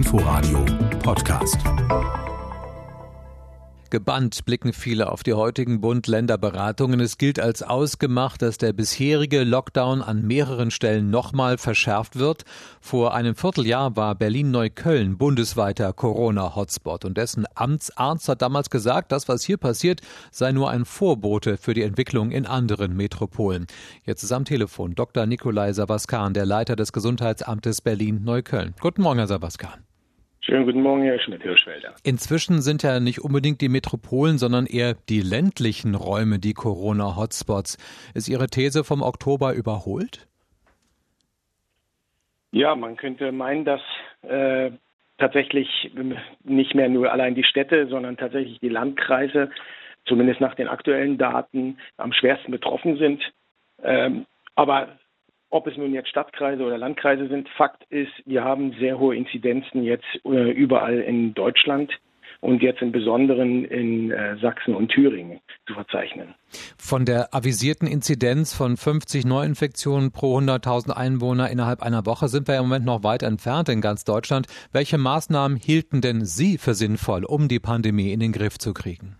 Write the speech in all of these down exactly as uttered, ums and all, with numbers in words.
Inforadio Podcast. Gebannt blicken viele auf die heutigen Bund-Länder-Beratungen. Es gilt als ausgemacht, dass der bisherige Lockdown an mehreren Stellen nochmal verschärft wird. Vor einem Vierteljahr war Berlin-Neukölln bundesweiter Corona-Hotspot und dessen Amtsarzt hat damals gesagt, das, was hier passiert, sei nur ein Vorbote für die Entwicklung in anderen Metropolen. Jetzt ist am Telefon Doktor Nikolai Savaskan, der Leiter des Gesundheitsamtes Berlin-Neukölln. Guten Morgen, Herr Savaskan. Schönen guten Morgen, Herr Schmidt-Hirschfelder. Inzwischen sind ja nicht unbedingt die Metropolen, sondern eher die ländlichen Räume die Corona-Hotspots. Ist Ihre These vom Oktober überholt? Ja, man könnte meinen, dass äh, tatsächlich nicht mehr nur allein die Städte, sondern tatsächlich die Landkreise, zumindest nach den aktuellen Daten, am schwersten betroffen sind. Ähm, aber Ob es nun jetzt Stadtkreise oder Landkreise sind, Fakt ist, wir haben sehr hohe Inzidenzen jetzt äh, überall in Deutschland und jetzt im Besonderen in äh, Sachsen und Thüringen zu verzeichnen. Von der avisierten Inzidenz von fünfzig Neuinfektionen pro hunderttausend Einwohner innerhalb einer Woche sind wir im Moment noch weit entfernt in ganz Deutschland. Welche Maßnahmen hielten denn Sie für sinnvoll, um die Pandemie in den Griff zu kriegen?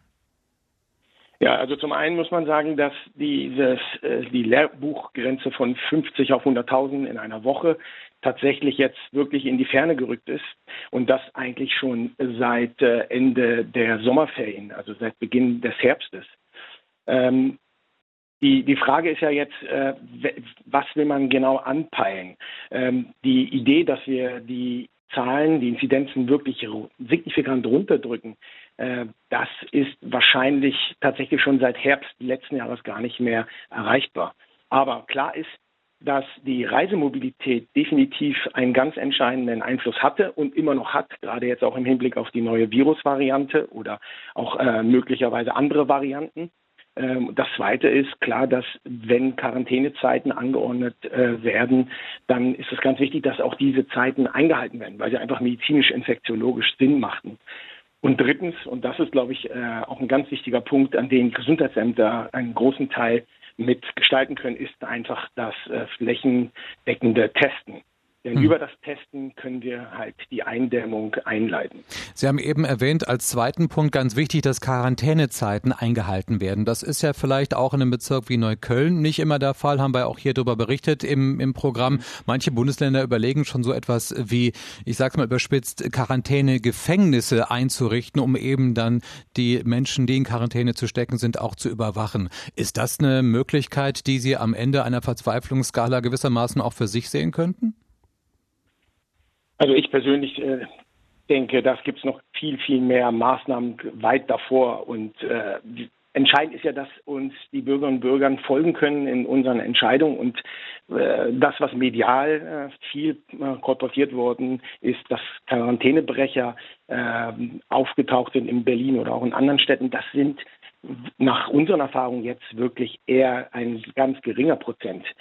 Ja, also zum einen muss man sagen, dass dieses, die Lehrbuchgrenze von fünfzig auf hunderttausend in einer Woche tatsächlich jetzt wirklich in die Ferne gerückt ist und das eigentlich schon seit Ende der Sommerferien, also seit Beginn des Herbstes. Ähm, die, die Frage ist ja jetzt, äh, was will man genau anpeilen? Ähm, die Idee, dass wir die Zahlen, die Inzidenzen wirklich signifikant runterdrücken, äh, das ist wahrscheinlich tatsächlich schon seit Herbst letzten Jahres gar nicht mehr erreichbar. Aber klar ist, dass die Reisemobilität definitiv einen ganz entscheidenden Einfluss hatte und immer noch hat, gerade jetzt auch im Hinblick auf die neue Virusvariante oder auch äh, möglicherweise andere Varianten. Das Zweite ist klar, dass wenn Quarantänezeiten angeordnet äh, werden, dann ist es ganz wichtig, dass auch diese Zeiten eingehalten werden, weil sie einfach medizinisch-infektiologisch Sinn machten. Und drittens, und das ist, glaube ich, äh, auch ein ganz wichtiger Punkt, an dem Gesundheitsämter einen großen Teil mitgestalten können, ist einfach das äh, flächendeckende Testen. Denn hm. über das Testen können wir halt die Eindämmung einleiten. Sie haben eben erwähnt, als zweiten Punkt ganz wichtig, dass Quarantänezeiten eingehalten werden. Das ist ja vielleicht auch in einem Bezirk wie Neukölln nicht immer der Fall, haben wir auch hier darüber berichtet im, im Programm. Manche Bundesländer überlegen schon so etwas wie, ich sag's mal überspitzt, Quarantänegefängnisse einzurichten, um eben dann die Menschen, die in Quarantäne zu stecken sind, auch zu überwachen. Ist das eine Möglichkeit, die Sie am Ende einer Verzweiflungsskala gewissermaßen auch für sich sehen könnten? Also ich persönlich äh, denke, das gibt es noch viel, viel mehr Maßnahmen weit davor. Und äh, entscheidend ist ja, dass uns die Bürgerinnen und Bürger folgen können in unseren Entscheidungen. Und äh, das, was medial äh, viel äh, kolportiert worden ist, dass Quarantänebrecher äh, aufgetaucht sind in Berlin oder auch in anderen Städten, das sind nach unseren Erfahrungen jetzt wirklich eher ein ganz geringer Prozentteil.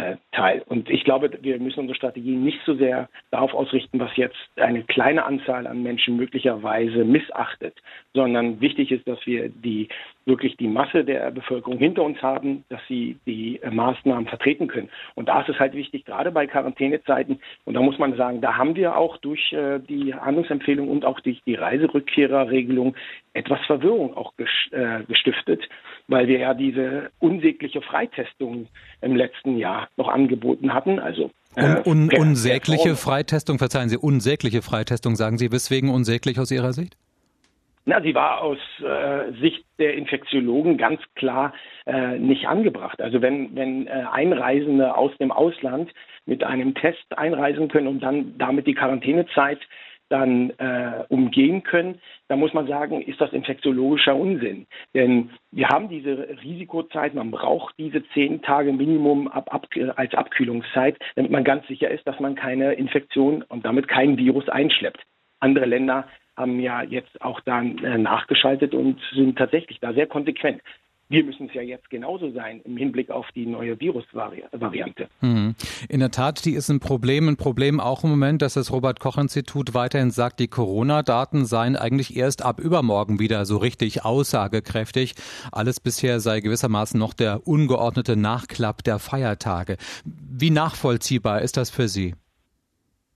Äh, und ich glaube, wir müssen unsere Strategie nicht so sehr darauf ausrichten, was jetzt eine kleine Anzahl an Menschen möglicherweise missachtet, sondern wichtig ist, dass wir die wirklich die Masse der Bevölkerung hinter uns haben, dass sie die äh, Maßnahmen vertreten können. Und da ist es halt wichtig, gerade bei Quarantänezeiten, und da muss man sagen, da haben wir auch durch äh, die Handlungsempfehlung und auch durch die Reiserückkehrerregelung etwas Verwirrung auch ges- äh, gestiftet, weil wir ja diese unsägliche Freitestung im letzten Jahr noch angeboten hatten. Also äh, un- un- unsägliche Freitestung, verzeihen Sie, unsägliche Freitestung, sagen Sie, weswegen unsäglich aus Ihrer Sicht? Na, sie war aus äh, Sicht der Infektiologen ganz klar äh, nicht angebracht. Also wenn, wenn äh, Einreisende aus dem Ausland mit einem Test einreisen können und dann damit die Quarantänezeit dann äh, umgehen können, dann muss man sagen, ist das infektiologischer Unsinn. Denn wir haben diese Risikozeit, man braucht diese zehn Tage Minimum ab, ab, als Abkühlungszeit, damit man ganz sicher ist, dass man keine Infektion und damit kein Virus einschleppt. Andere Länder haben ja jetzt auch dann äh, nachgeschaltet und sind tatsächlich da sehr konsequent. Wir müssen es ja jetzt genauso sein im Hinblick auf die neue Virusvariante. Hm. In der Tat, die ist ein Problem. Ein Problem auch im Moment, dass das Robert-Koch-Institut weiterhin sagt, die Corona-Daten seien eigentlich erst ab übermorgen wieder so richtig aussagekräftig. Alles bisher sei gewissermaßen noch der ungeordnete Nachklapp der Feiertage. Wie nachvollziehbar ist das für Sie?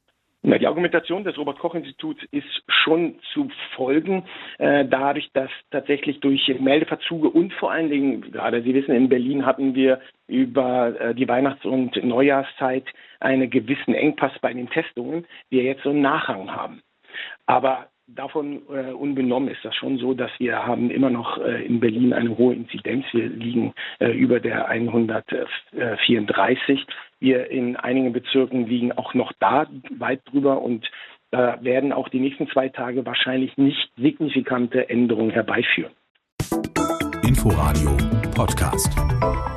Na, die Argumentation des Robert-Koch-Instituts ist schon zu folgen, äh, dadurch, dass tatsächlich durch Meldeverzuge und vor allen Dingen, gerade Sie wissen, in Berlin hatten wir über äh, die Weihnachts- und Neujahrszeit einen gewissen Engpass bei den Testungen, wir jetzt so einen Nachhang haben. Aber davon äh, unbenommen ist das schon so, dass wir haben immer noch äh, in Berlin eine hohe Inzidenz. Wir liegen äh, über der hundertvierunddreißig. Wir in einigen Bezirken liegen auch noch da weit drüber und da äh, werden auch die nächsten zwei Tage wahrscheinlich nicht signifikante Änderungen herbeiführen. Inforadio Podcast.